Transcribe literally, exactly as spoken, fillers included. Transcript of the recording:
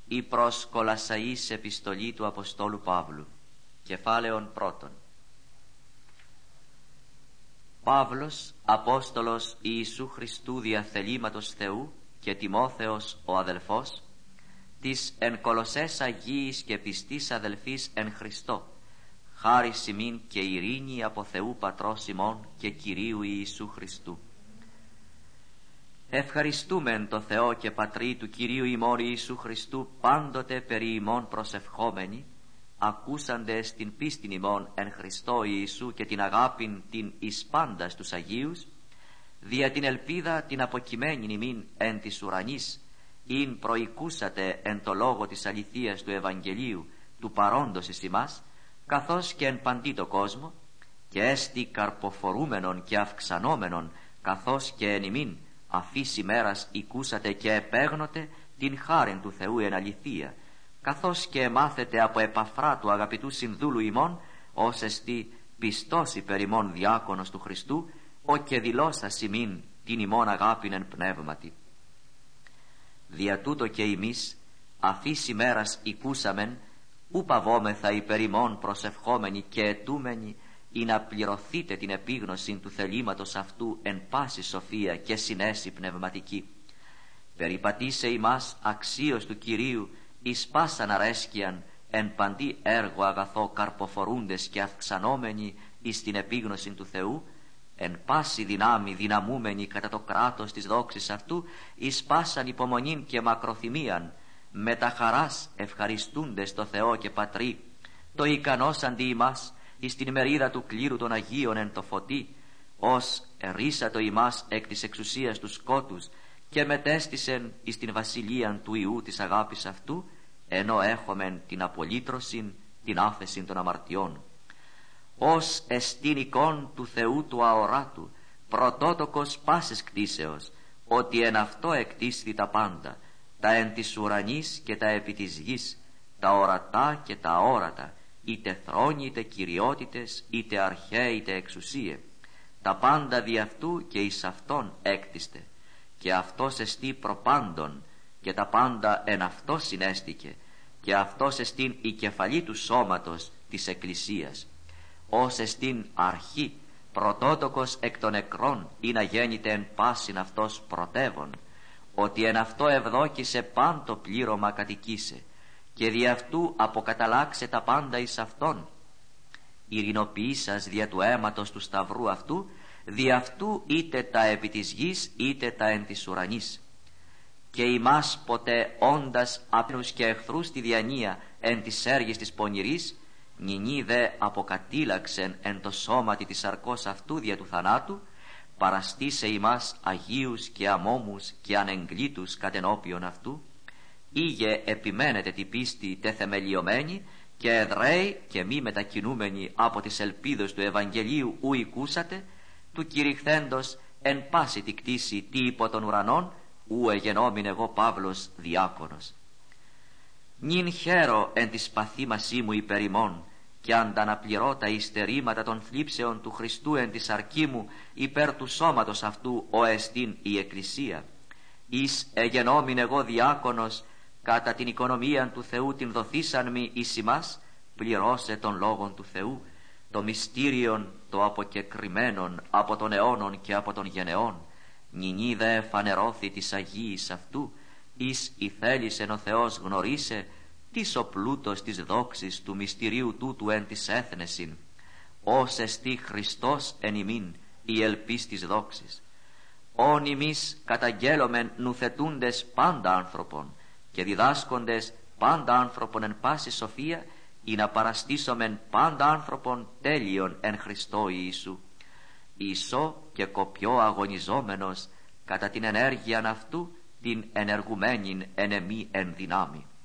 Η προς Κολασσαείς επιστολή του Αποστόλου Παύλου. Κεφάλαιον πρώτον. Παύλος, Απόστολος Ιησού Χριστού δια θελήματος Θεού και Τιμόθεος ο αδελφός, της εν Κολοσσές Αγίης και πιστής αδελφής εν Χριστώ, χάρις ημίν και ειρήνη από Θεού Πατρός ημών και Κυρίου Ιησού Χριστού. Ευχαριστούμεν το Θεό και Πατρί του Κυρίου ημών Ιησού Χριστού, πάντοτε περί ημών προσευχόμενοι, ακούσαντες την πίστην ημών εν Χριστώ Ιησού και την αγάπην την εις πάντας τους Αγίους, δια την ελπίδα την αποκειμένην ημίν εν της ουρανής, ειν προηκούσατε εν το λόγο της αληθείας του Ευαγγελίου του παρόντος εις ημάς, καθώς και εν παντί το κόσμο, και έστι καρποφορούμενον και αυξανόμενον, καθώς και εν ημίν αφής ημέρας οικούσατε και επέγνοτε την χάριν του Θεού εν αληθεία, καθώς και εμάθετε από Επαφρά του αγαπητού συνδούλου ημών, ως εστί πιστός υπερ ημών διάκονος του Χριστού, ο και δηλώσας ημίν την ημών αγάπην εν πνεύματι. Δια τούτο και εμείς αφής ημέρας οικούσαμεν, ου παβόμεθα υπερ ημών προσευχόμενοι και αιτούμενοι, ή να πληρωθείτε την επίγνωση του θελήματος αυτού εν πάση σοφία και συνέση πνευματική. Περιπατήσε ημάς αξίως του Κυρίου εις πάσαν αρέσκειαν, εν παντί έργο αγαθό καρποφορούντες και αυξανόμενοι εις την επίγνωση του Θεού, εν πάση δυνάμει δυναμούμενοι κατά το κράτος της δόξης αυτού, εις πάσαν υπομονήν και μακροθυμίαν, με τα χαράς ευχαριστούντες το Θεό και Πατρί, το ικανός αντί ημάς, εις την ημερίδα του κλήρου των Αγίων εν το φωτί, ως ερίσατο ημάς εκ της εξουσίας του σκότους και μετέστησεν εις την βασιλείαν του Ιού της αγάπης αυτού, ενώ έχομεν την απολύτρωσιν, την άφεσιν των αμαρτιών. Ως εστίν εικόν του Θεού του αοράτου, πρωτότοκος πάσης κτίσεως, ότι εν αυτό εκτίσθη τα πάντα, τα εν της ουρανής και τα επί της γης, τα ορατά και τα αόρατα, είτε θρόνοι είτε κυριότητες, είτε αρχαίοι είτε εξουσίε, τα πάντα δι' αυτού και εις αυτόν έκτιστε, και αυτός εστί προπάντων, και τα πάντα εν αυτό συνέστηκε, και αυτός εστίν η κεφαλή του σώματος της Εκκλησίας, ως εστίν αρχή, πρωτότοκος εκ των νεκρών, ή να γέννηται εν πάσιν αυτός πρωτεύων, ότι εν αυτό ευδόκησε πάντο πλήρωμα κατοικήσε, και δι' αυτού αποκαταλάξε τα πάντα εις αυτόν. Ειρηνοποιήσας δια του αίματος του σταυρού αυτού, δι' αυτού είτε τα επί της γης είτε τα εν της ουρανής. Και ημάς ποτέ όντας απνούς και εχθρούς στη διανία εν της έργης της πονηρής, νυνί δε αποκατήλαξεν εν το σώματι της σαρκός αυτού δια του θανάτου, παραστήσε ημάς αγίους και αμόμους και ανεγκλήτους κατ' ενώπιον αυτού, ήγε επιμένετε την πίστη τε θεμελιωμένη, και εδραίοι και μη μετακινούμενοι από τις ελπίδες του Ευαγγελίου ου οικούσατε, του κηρυχθέντος εν πάση τη κτήση τι υπό των ουρανών, ου εγενόμην εγώ Παύλος διάκονος. Νυν χαίρο εν της παθήμασή μου υπερ ημών, και ανταναπληρώ τα υστερήματα των θλίψεων του Χριστού εν της αρκή μου υπέρ του σώματος αυτού ο εστίν η Εκκλησία, εις εγενόμην εγώ διάκονος, κατά την οικονομία του Θεού την δοθήσαν μη εις ημάς, πληρώσε των λόγων του Θεού, το μυστήριον το αποκεκριμένον από των αιώνων και από των γενεών, νυνί δε φανερώθη της Αγίης αυτού, εις η θέλησεν ο Θεός γνωρίσε, τις ο πλούτος της δόξης του μυστηρίου τούτου εν της έθνεσιν, ως εστί Χριστός εν ημίν η ελπίς της δόξης. Όν ημείς καταγγέλλομεν νουθετούντες πάντα άνθρωπον, και διδάσκοντες πάντα άνθρωπον εν πάση σοφία, ή να παραστήσομεν πάντα άνθρωπον τέλειον εν Χριστώ Ιησού. Ισό και κοπιό αγωνιζόμενος κατά την ενέργειαν αυτού, την ενεργουμένην εν εμή εν δυνάμει.